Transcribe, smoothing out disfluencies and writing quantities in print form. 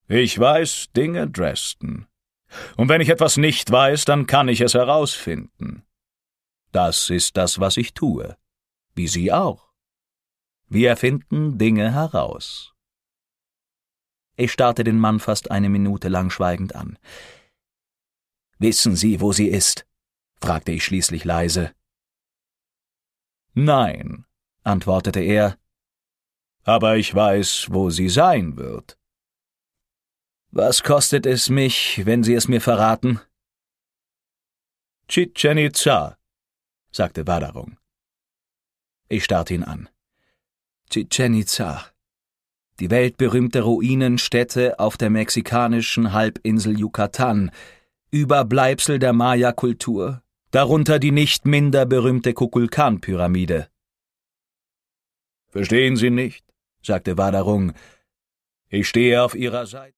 Ich weiß Dinge, Dresden. Und wenn ich etwas nicht weiß, dann kann ich es herausfinden. Das ist das, was ich tue. Wie Sie auch. Wir finden Dinge heraus. Ich starrte den Mann fast eine Minute lang schweigend an. »Wissen Sie, wo sie ist?« fragte ich schließlich leise. »Nein«, antwortete er, »aber ich weiß, wo sie sein wird.« »Was kostet es mich, wenn Sie es mir verraten?« »Chichen Itza«, sagte Waderung. Ich starrte ihn an. Chichen Itza, die weltberühmte Ruinenstätte auf der mexikanischen Halbinsel Yucatan, Überbleibsel der Maya-Kultur, darunter die nicht minder berühmte Kukulkan-Pyramide. »Verstehen Sie nicht«, sagte Waderung, »ich stehe auf Ihrer Seite.«